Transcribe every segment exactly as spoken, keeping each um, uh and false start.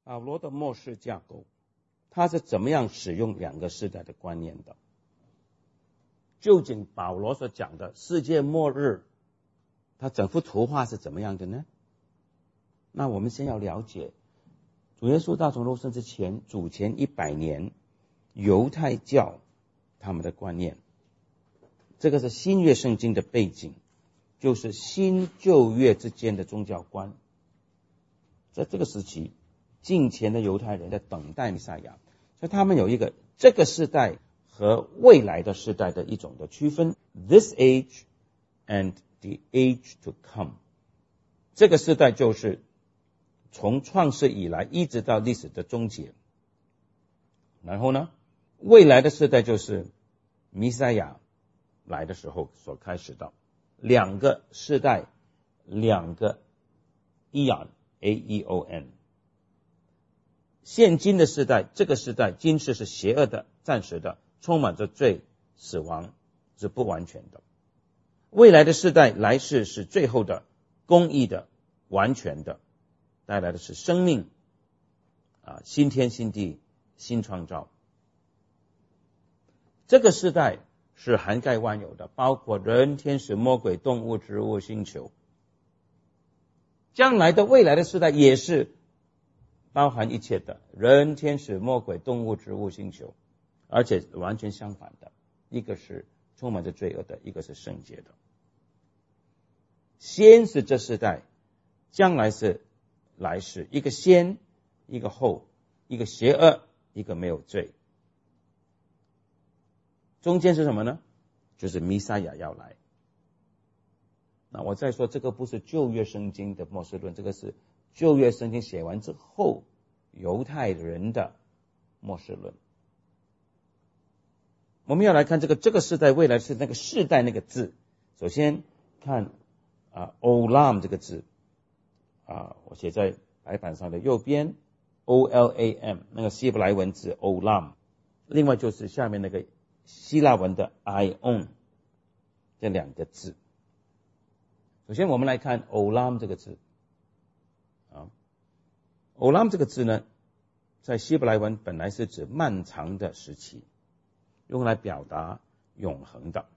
保罗的末世架构，他是怎么样使用两个世代的观念的？究竟保罗所讲的世界末日，他整幅图画是怎么样的呢？那我们先要了解主耶稣道成肉身之前，主前一百年犹太教他们的观念。这个是新约圣经的背景，就是新旧约之间的宗教观。在这个时期，近前的犹太人在等待弥赛亚，所以他们有一个这个世代和未来的世代的一种的区分 ，this age and the age to come。这个世代就是从创世以来一直到历史的终结。然后呢，未来的世代就是弥赛亚来的时候所开始的。两个世代，两个 eon A E O N。现今的世代，这个世代今世是邪恶的、暂时的，充满着罪、死亡，是不完全的。未来的世代，来世是最后的、公义的、完全的，带来的是生命啊，新天新地，新创造。这个世代是涵盖万有的，包括人、天使、魔鬼、动物、植物、星球。将来的未来的世代也是包含一切的，人、天使、魔鬼、动物、植物、星球，而且完全相反的，一个是充满着罪恶的，一个是圣洁的。先是这世代，将来是来世，一个先，一个后，一个邪恶，一个没有罪。中间是什么呢？就是弥赛亚要来。那我再说，这个不是旧约圣经的末世论，这个是旧约圣经写完之后犹太人的末世论。我们要来看这个这个世代，未来是那个世代那个字。首先看啊 Olam 这个字啊，我写在白板上的右边 O L A M 那个希伯来文字 Olam。另外就是下面那个希腊文的 Ion 这两个字。首先我们来看 Olam 这个字啊 Olam 这个字呢，在希伯来文本来是指漫长的时期，用来表达永恒的。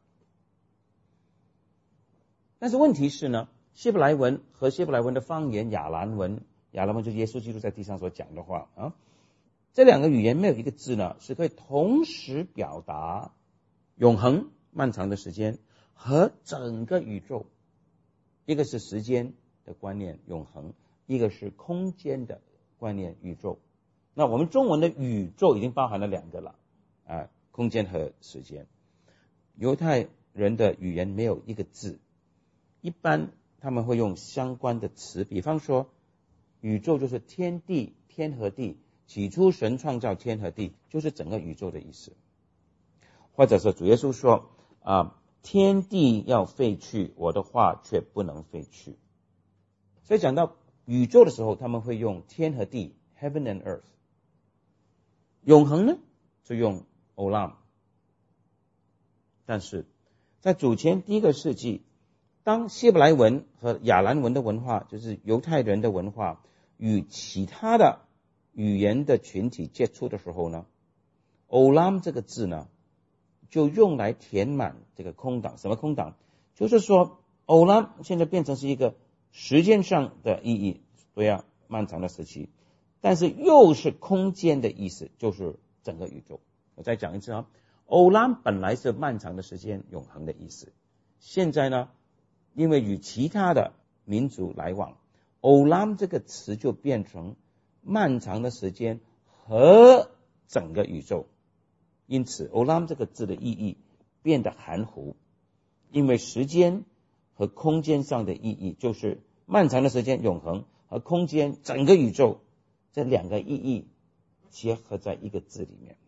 但是问题是呢，希伯来文和希伯来文的方言亚兰文，亚兰文就是耶稣基督在地上所讲的话啊，这两个语言没有一个字呢是可以同时表达永恒漫长的时间和整个宇宙。一个是时间的观念永恒，一个是空间的观念宇宙。那我们中文的宇宙已经包含了两个了啊，空间和时间。犹太人的语言没有一个字，一般他们会用相关的词，比方说宇宙就是天地，天和地，起初神创造天和地，就是整个宇宙的意思。或者是主耶稣说啊，天地要废去，我的话却不能废去。所以讲到宇宙的时候，他们会用天和地 Heaven and Earth。 永恒呢就用 Olam。 但是在主前第一个世纪，当希伯来文和亚兰文的文化，就是犹太人的文化与其他的语言的群体接触的时候呢， Olam 这个字呢就用来填满这个空档。什么空档？就是说 Olam 现在变成是一个时间上的意义，对啊，漫长的时期，但是又是空间的意思，就是整个宇宙。我再讲一次啊 Olam 本来是漫长的时间，永恒的意思。现在呢，因为与其他的民族来往， Olam 这个词就变成漫长的时间和整个宇宙。因此 Olam 这个字的意义变得含糊，因为时间和空间上的意义就是漫长的时间永恒和空间整个宇宙，这两个意义结合在一个字里面。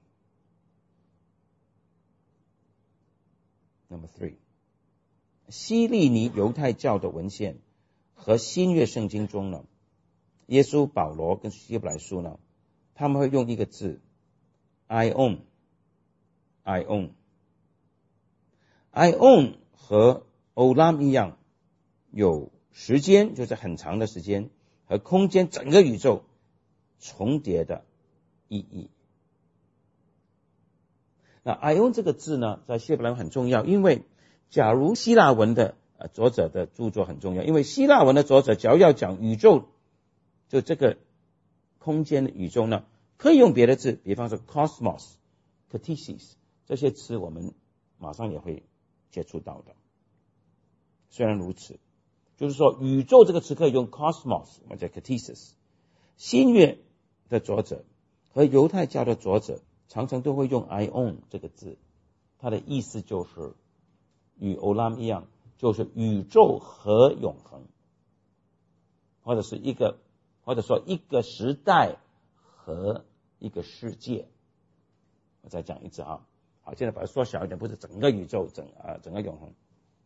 Number three， 希利尼犹太教的文献和新约圣经中呢，耶稣、保罗跟希伯来书呢，他们会用一个字 Ion Ion Ion 和 Olam 一样，有时间就是很长的时间和空间整个宇宙重叠的意义。那 aion 这个字呢，在希伯来文很重要，因为假如希腊文的呃作者的著作很重要，因为希腊文的作者假如要讲宇宙，就这个空间的宇宙呢，可以用别的字，比方说 cosmos、kathesis 这些词，我们马上也会接触到的。虽然如此，就是说宇宙这个词可以用 cosmos 或者 kathesis。新约的作者和犹太教的作者常常都会用 aion 这个字，它的意思就是与 olam 一样，就是宇宙和永恒，或者是一个，或者说一个时代和一个世界。我再讲一次啊，好，现在把它缩小一点，不是整个宇宙，整啊整个永恒。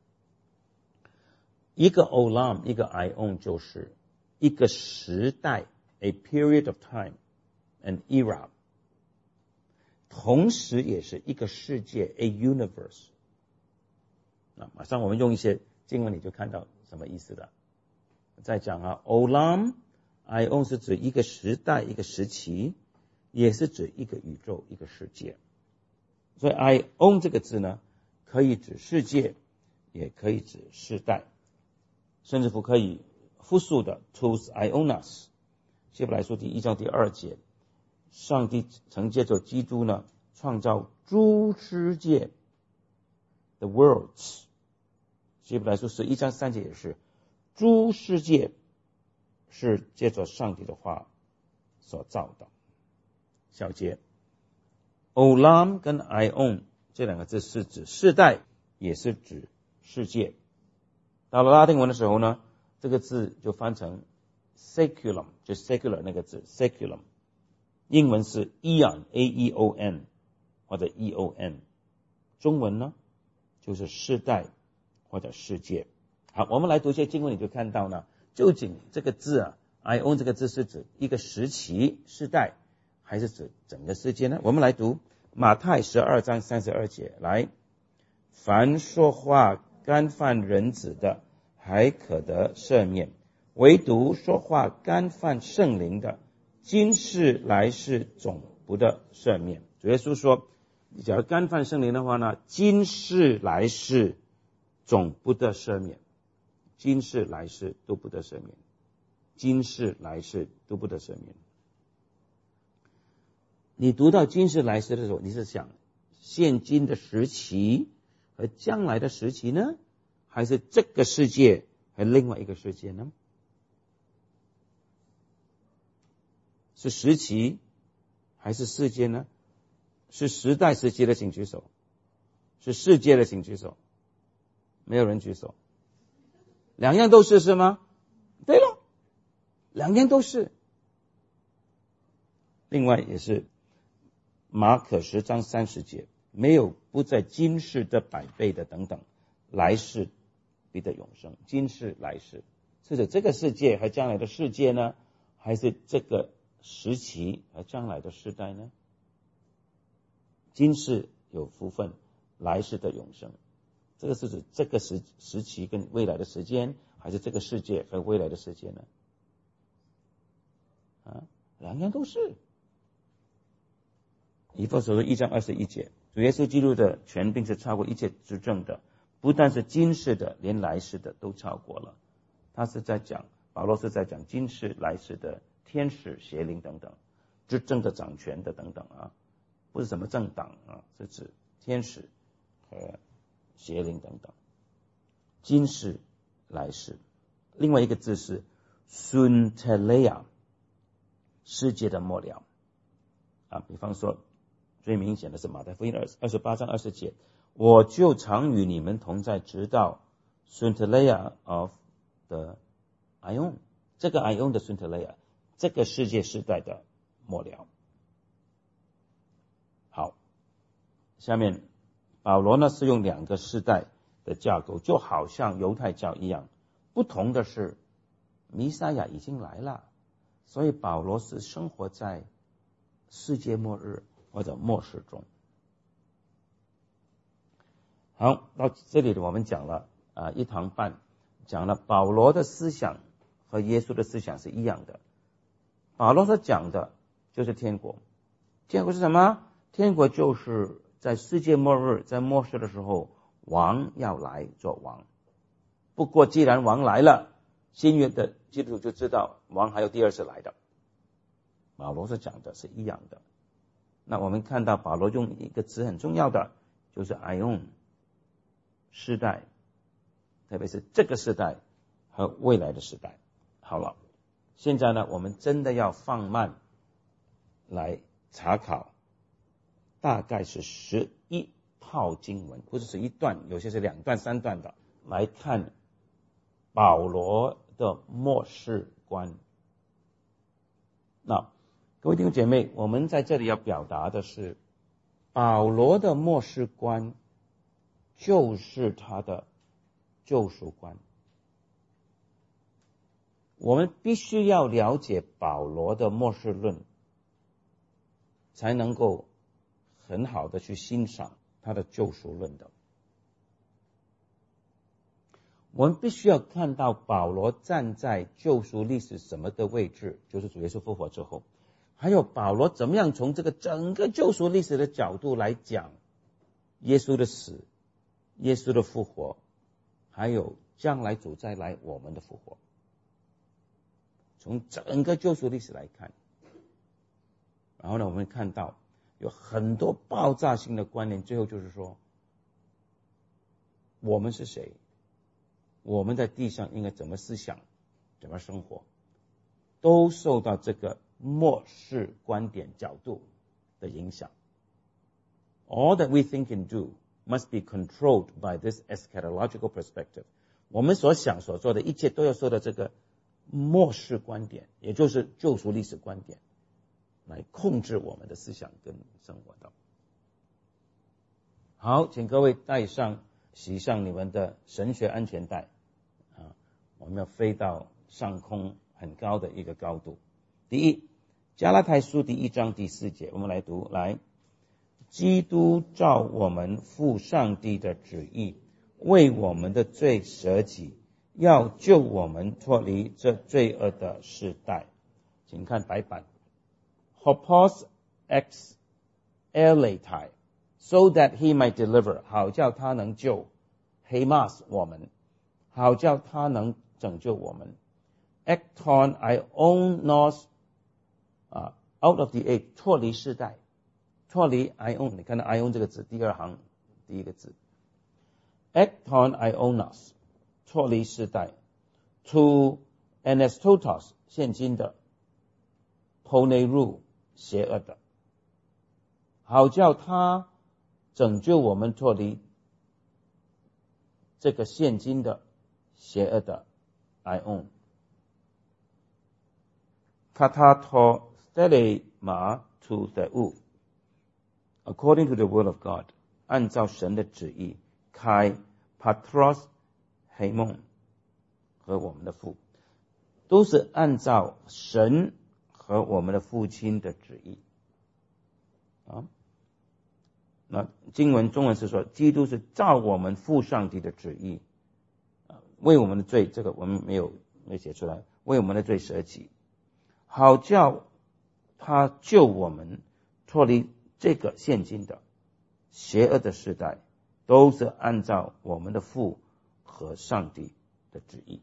一个 olam， 一个 aion 就是一个时代 ，a period of time， an era。同时也是一个世界 ，a universe。那马上我们用一些经文你就看到什么意思了。再讲啊 ，olam、aion 是指一个时代、一个时期，也是指一个宇宙、一个世界。所以 aion 这个字呢，可以指世界，也可以指世代，甚至乎可以复数的 tos aionas。希伯来书第一章第二节。上帝曾借着基督呢，创造诸世界 the worlds。希伯来书十一章三节也是，诸世界是借着上帝的话所造的。小节 olam 跟 aion 这两个字是指世代，也是指世界。到了拉丁文的时候呢，这个字就翻成 saculum， 就 secular 那个字 saculum。英文是 eon A E O N 或者 E O N， 中文呢就是世代或者世界。好，我们来读一些经文，你就看到呢，究竟这个字啊 aion 这个字是指一个时期世代，还是指整个世界呢？我们来读马太十二章三十二节，来，凡说话干犯人子的，还可得赦免，唯独说话干犯圣灵的，今世来世总不得赦免。主耶稣说，你假如干犯圣灵的话呢，今世来世总不得赦免，今世来世都不得赦免，今世来世都不得赦免。你读到今世来世的时候，你是想现今的时期和将来的时期呢，还是这个世界和另外一个世界呢？是时期还是世界呢？是时代时期的请举手，是世界的请举手。没有人举手。两样都是是吗？对了，两样都是。另外也是马可十章三十节，没有不在今世的百倍的等等，来世必得永生。今世来世是指这个世界和将来的世界呢，还是这个时期和将来的世代呢？今世有福分，来世的永生。这个是指这个时时期跟未来的时间，还是这个世界和未来的世界呢？啊，两样都是。以弗所书一章二十一节，主耶稣基督的权柄是超过一切执政的，不但是今世的，连来世的都超过了。他是在讲，保罗是在讲今世来世的天使邪灵等等，执政的掌权的等等啊，不是什么政党啊，是指天使和邪灵等等。今世来世，另外一个字是 suntelea， 世界的末了啊。比方说最明显的是马太福音二十八章二十节，我就常与你们同在，直到 suntelea of the aion， 这个 aion 的 suntelea， 这个世界时代的末了。好，下面保罗呢是用两个世代的架构，就好像犹太教一样，不同的是弥赛亚已经来了，所以保罗是生活在世界末日或者末世中。好，到这里我们讲了啊、呃、一堂半，讲了保罗的思想和耶稣的思想是一样的， 保罗所讲的就是天国。天国是什么？天国就是在世界末日，在末世的时候，王要来做王。不过既然王来了，新约的基督徒就知道王还有第二次来的。保罗所讲的是一样的。那我们看到保罗用一个词很重要的，就是 aion 世代，特别是这个时代和未来的时代。好了，现在呢，我们真的要放慢来查考，大概是十一套经文，不是十一段，有些是两段三段的，来看保罗的末世观。那各位弟兄姐妹，我们在这里要表达的是，保罗的末世观就是他的救赎观。我们必须要了解保罗的末世论，才能够很好的去欣赏他的救赎论的。我们必须要看到保罗站在救赎历史什么的位置，就是主耶稣复活之后，还有保罗怎么样从这个整个救赎历史的角度来讲耶稣的死、耶稣的复活，还有将来主再来我们的复活。从整个救赎历史来看，然后呢，我们看到有很多爆炸性的观念，最后就是说，我们是谁？我们在地上应该怎么思想，怎么生活，都受到这个末世观点角度的影响。All that we think and do must be controlled by this eschatological perspective. 我们所想所做的一切都要受到这个末世观点，也就是救赎历史观点来控制我们的思想跟生活的。好，请各位带上系上你们的神学安全带啊，我们要飞到上空很高的一个高度。第一，加拉太书第一章第四节，我们来读，来，基督照我们父上帝的旨意，为我们的罪舍己，要救我们脱离这罪恶的世代。请看白板 ，Hopos ex eletai, so that he might deliver， 好叫他能救 ，Hemas 我们，好叫他能拯救我们 ，Ekton ionos 啊 ，out of the age 脱离世代，脱离 ion， 你看到 ion 这个字，第二行第一个字 ，Ekton ionos。脱离世代 ，to anastotos 现今的 ，poneru 邪恶的，好叫他拯救我们脱离这个现今的邪恶的 ion。katato stelema to theou according to the will of God， 按照神的旨意，开 patros。黑梦和我们的父，都是按照神和我们的父亲的旨意啊。那经文中文是说，基督是照我们父上帝的旨意，为我们的罪，这个我们没有没有写出来，为我们的罪舍己，好叫他救我们脱离这个现今的邪恶的时代，都是按照我们的父和上帝的旨意。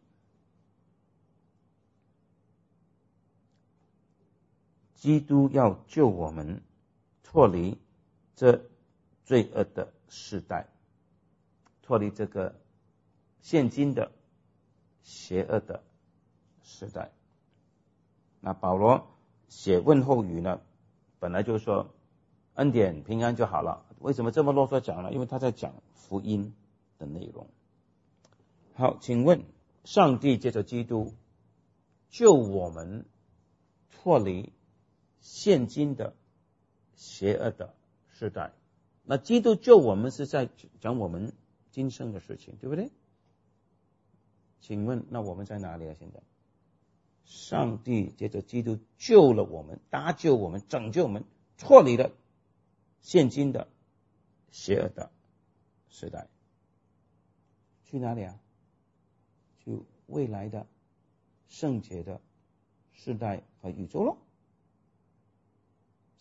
基督要救我们脱离这罪恶的世代，脱离这个现今的邪恶的时代。那保罗写问候语呢，本来就是说恩典平安就好了，为什么这么啰嗦讲呢？因为他在讲福音的内容。好，请问上帝借着基督救我们脱离现今的邪恶的时代，那基督救我们是在讲我们今生的事情，对不对？请问那我们在哪里啊？现在上帝借着基督救了我们，搭救我们，拯救我们，脱离了现今的邪恶的时代，去哪里啊？去未来的圣洁的世代和宇宙咯。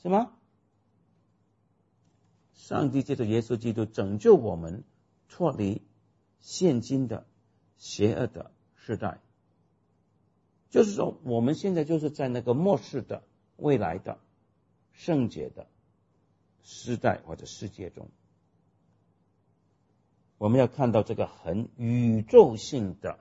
是吗？上帝借着耶稣基督拯救我们脱离现今的邪恶的时代，就是说我们现在就是在那个末世的未来的圣洁的时代或者世界中，我们要看到这个很宇宙性的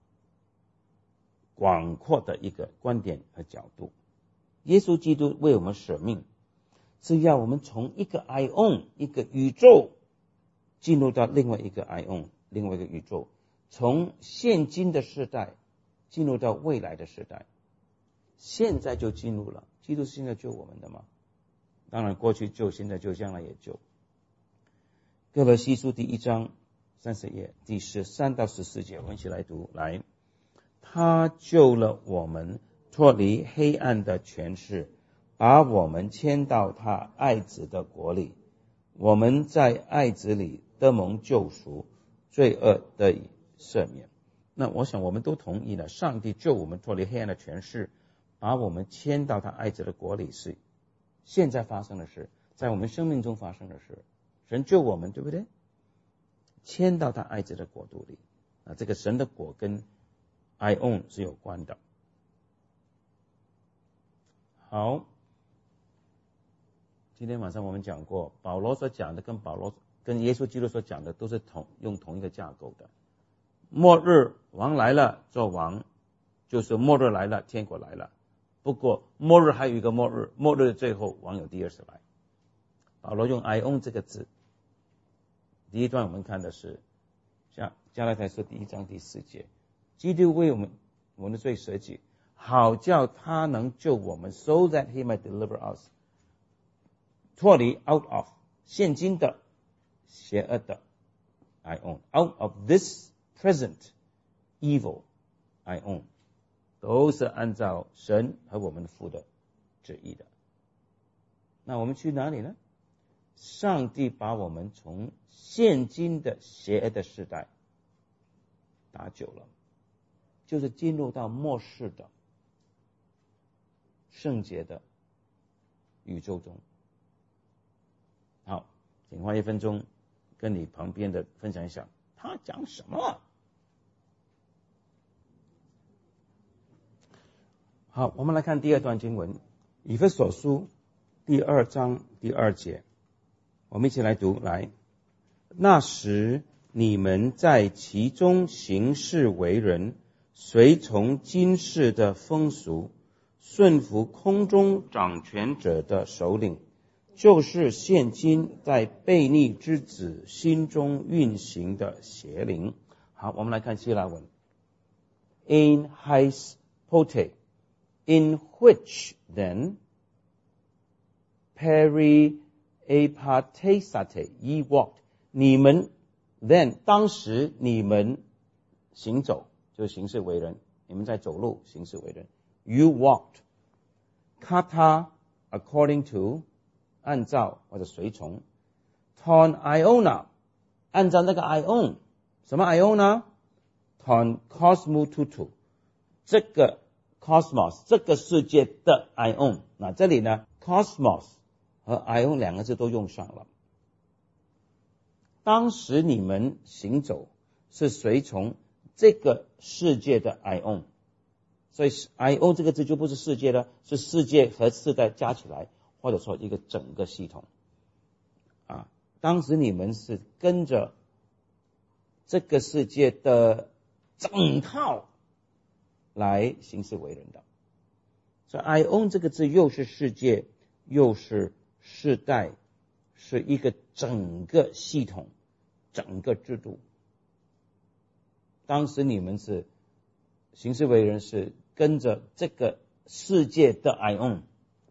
广阔的一个观点和角度。耶稣基督为我们舍命，是要我们从一个 ion 一个宇宙进入到另外一个 ion 另外一个宇宙，从现今的时代进入到未来的时代。现在就进入了，基督是现在救我们的吗？当然过去救，现在救，将来也救。哥罗西书第一章三十页第十三到十四节，我们一起来读。来，他救了我们脱离黑暗的权势，把我们迁到他爱子的国里。我们在爱子里得蒙救赎，罪恶得以赦免。那我想我们都同意了，上帝救我们脱离黑暗的权势，把我们迁到他爱子的国里，是现在发生的事，在我们生命中发生的事。神救我们，对不对？迁到他爱子的国度里，啊，这个神的国跟 I own 是有关的。好，今天晚上我们讲过，保罗所讲的跟保罗跟耶稣基督所讲的都是同用同一个架构的。末日王来了做王，就是末日来了，天国来了。不过末日还有一个末日，末日的最后王有第二次来。保罗用 I own 这个字，第一段我们看的是加加拉太书第一章第四节，基督为我们我们的罪舍己，好叫他能救我们 ，so that he might deliver us， 脱离 out of 现今的邪恶的 I own， out of this present evil I own， 都是按照神和我们父的旨意的。那我们去哪里呢？上帝把我们从现今的邪恶的时代打久了，就是进入到末世的圣洁的宇宙中。好，请花一分钟跟你旁边的分享一下，他讲什么？好，我们来看第二段经文，以弗所书第二章第二节，我们一起来读。来，那时你们在其中行事为人，随从今世的风俗，顺服空中掌权者的首领，就是现今在悖逆之子心中运行的邪灵。好，我们来看希腊文 ，in hais pote。In which then peri epatesate ye walked， 你们 then 当时你们行走，就是行事为人，你们在走路行事为人。You walked kata according to 按照或者随从 ton iona 按照那个 ion 什么 iona ton cosmo tutu 这个cosmos 这个世界的 ion， 那这里呢 cosmos 和 ion 两个字都用上了。当时你们行走是随从这个世界的 ion， 所以 ion 这个字就不是世界了，是世界和世代加起来，或者说一个整个系统啊。当时你们是跟着这个世界的整套来行事为人的，所以 I own 这个字又是世界，又是世代，是一个整个系统，整个制度。当时你们是行事为人，是跟着这个世界的 I own，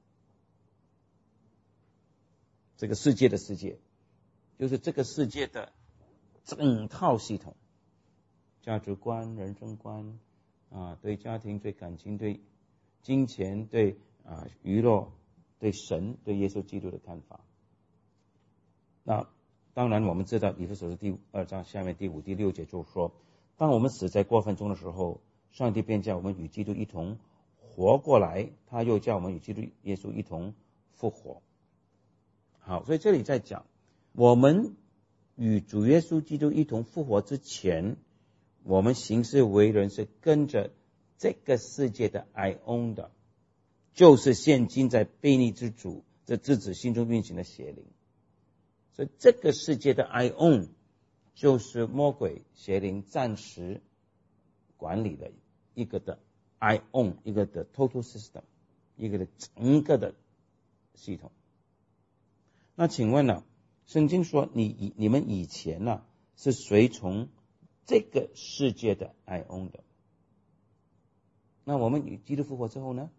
这个世界的世界，就是这个世界的整套系统，价值观、人生观。啊，对家庭、对感情、对金钱、对啊娱乐、对神、对耶稣基督的看法。那当然我们知道以弗所书第二章下面第五、第六节就是说，当我们死在过犯中的时候，上帝便叫我们与基督一同活过来，他又叫我们与基督耶稣一同复活。好，所以这里在讲，我们与主耶稣基督一同复活之前，我们行事为人是跟着这个世界的 ion 的，就是现今在悖逆之主这之子心中运行的邪灵。所以这个世界的 ion 就是魔鬼邪灵暂时管理的一个的 ion， 一个的 total system， 一个的整个的系统。那请问呢，圣经说你以你们以前呢、啊、是随从这个世界的 ion 的，那我们与基督复活之后呢，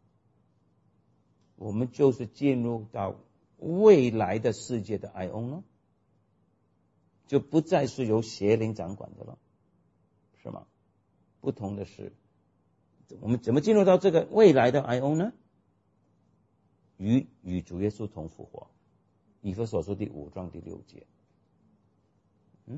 我们就是进入到未来的世界的 ion 呢，就不再是由邪灵掌管的了，是吗？不同的是，我们怎么进入到这个未来的 ion 呢？与与主耶稣同复活。以弗所书第五章第六节。嗯，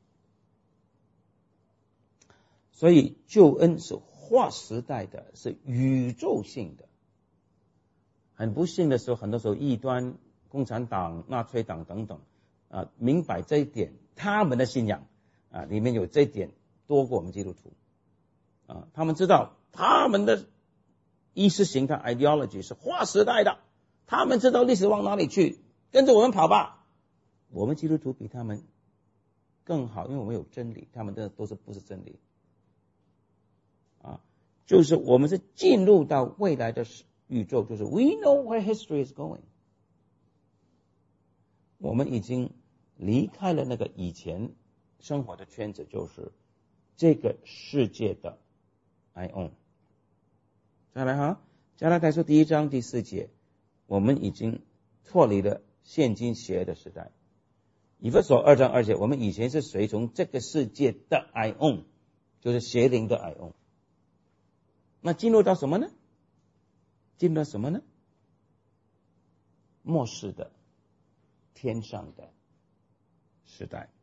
所以救恩是划时代的，是宇宙性的。很不幸的时候，很多时候异端、共产党、纳粹党等等啊，明白这一点，他们的信仰啊里面有这一点多过我们基督徒啊，他们知道他们的意识形态 ideology 是划时代的，他们知道历史往哪里去，跟着我们跑吧。我们基督徒比他们更好，因为我们有真理，他们的都是不是真理啊，就是我们是进入到未来的宇宙，就是 we know where history is going。 我们已经离开了那个以前生活的圈子，就是这个世界的 ion。 再来哈，加拉太书第一章第四节，我们已经脱离了现今邪恶的时代。以弗所二章二节，我们以前是随从这个世界的 ion， 就是邪灵的 ion。 那进入到什么呢？进入到什么呢？末世的天上的时代。